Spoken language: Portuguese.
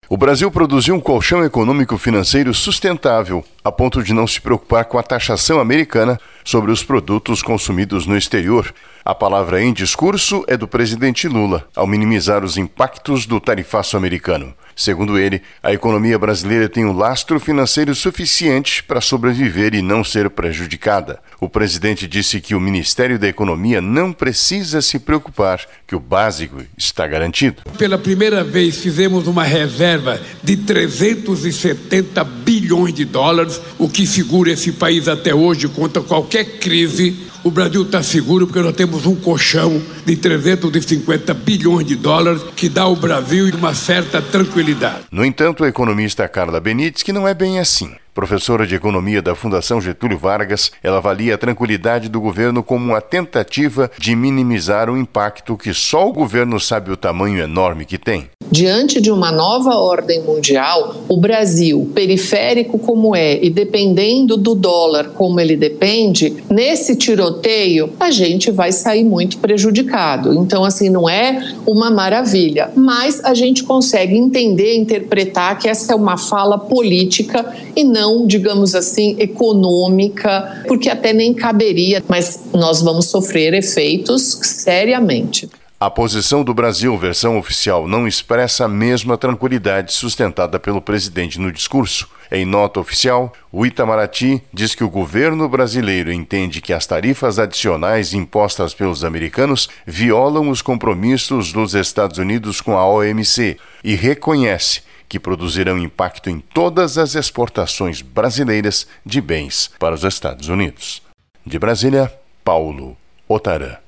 O Brasil produziu um colchão econômico-financeiro sustentável, a ponto de não se preocupar com a taxação americana sobre os produtos consumidos no exterior. A palavra em discurso é do presidente Lula, ao minimizar os impactos do tarifaço americano. Segundo ele, a economia brasileira tem um lastro financeiro suficiente para sobreviver e não ser prejudicada. O presidente disse que o Ministério da Economia não precisa se preocupar, que o básico está garantido. Pela primeira vez fizemos uma reserva de 370 bilhões de dólares, o que segura esse país até hoje contra qualquer crise. O Brasil está seguro porque nós temos um colchão de 350 bilhões de dólares que dá ao Brasil uma certa tranquilidade. No entanto, a economista Carla Benítez que não é bem assim. Professora de Economia da Fundação Getúlio Vargas, ela avalia a tranquilidade do governo como uma tentativa de minimizar o impacto que só o governo sabe o tamanho enorme que tem. Diante de uma nova ordem mundial, o Brasil, periférico como é e dependendo do dólar como ele depende, nesse tiroteio a gente vai sair muito prejudicado. Então, assim, não é uma maravilha, mas a gente consegue entender, interpretar que essa é uma fala política e não, digamos assim, econômica, porque até nem caberia, mas nós vamos sofrer efeitos seriamente. A posição do Brasil, versão oficial, não expressa a mesma tranquilidade sustentada pelo presidente no discurso. Em nota oficial, o Itamaraty diz que o governo brasileiro entende que as tarifas adicionais impostas pelos americanos violam os compromissos dos Estados Unidos com a OMC e reconhece que produzirão impacto em todas as exportações brasileiras de bens para os Estados Unidos. De Brasília, Paulo Otarã.